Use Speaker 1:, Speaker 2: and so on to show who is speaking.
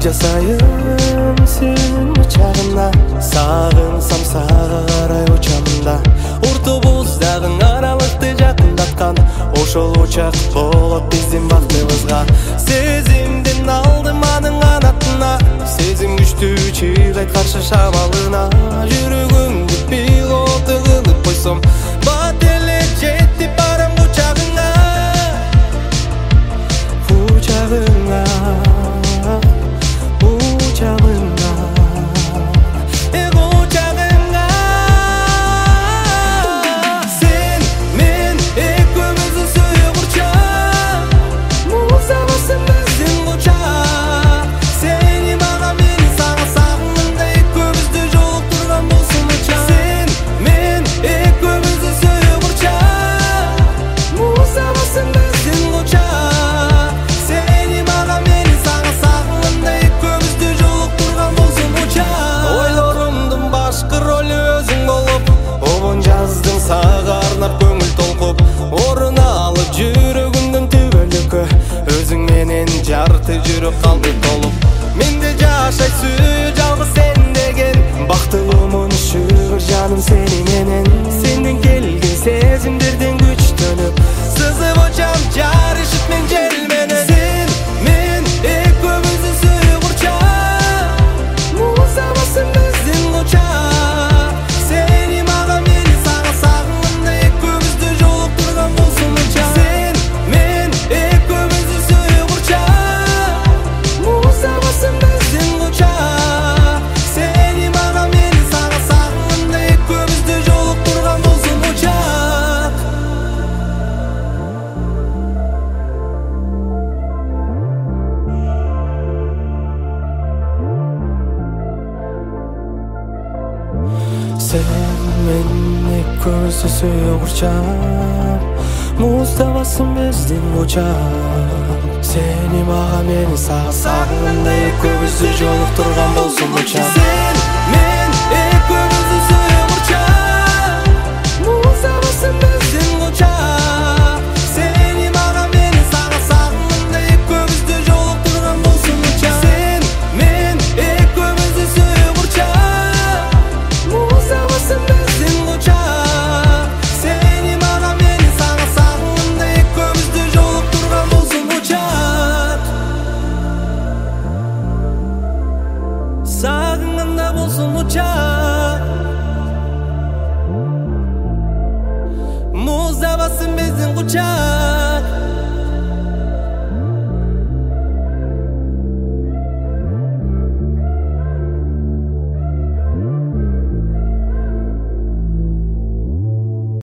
Speaker 1: жасайын сенин учагына, сагынсам сага карай учам да. Уртубуздагы аралыкты жакындаткан ошол учак болот биздин бактыбызга. Сезимдин алдым анын канатына, сезим күчтүү чыгайт каршы шамалына. Жүрөгүмдү пилоты кылып койсом, бат эле жетип барам учагыңа, учагыңа, учагыңа, учагыңа. Сен мен экөөбүздүн сүйүп урчак, муза басым биздин учак. Сени мага, мени сага, сагынымда экөөбүздү жолуктурган болсун учак. Сен мен экөөбүздүн сүйүп урчак, муза басым биздин учак. Сени мага, мени сага, сагынымда экөөбүздү жолуктурган болсун учак. Ойлорумдун башкы ролу өзүң болуп, обон жаздың сага арнап көңүл толкуп, орун алып жүрөгүмдүн түбөлүккө, өзүң менен жарты жүрөк калды толуп. Менде жашайт сүйүү жалгыз сен деген, бактылуумун шүгүр жаным сени менен. Сенден келген сезимдерден күчтөнүп, сызып учам жарышып мен жел менен. Сен мен экөөбүздүн сүйүп урчак, муза басым биздин учак. Сени мага, мени сага, сагынымда экөөбүздү жолуктурган болсун учак. Сен мен экөөбүздүн сүйүп урчак, муза басым биздин учак. Сени мага, мени сага, сагынымда экөөбүздү жолуктурган болсун учак. Sen men ekөөбүздү сүйүп урчак, музда басым биздин учак. Сени мага, мени сага, сагынымда экөөбүздү жолуктурган болсун учак. Сен мен экөөбүздү сүйүп урчак, музда басым биздин учак. Сени мага, мени сага, сагынымда экөөбүздү жолуктурган болсун учак. Сен мен экөөбүздү сүйүп урчак, муза басым биздин учак. Сени мага, мени сага, сагынымда экөөбүздү жолуктурган болсун учак. Сагынымда болсун учак, муза басым биздин учак.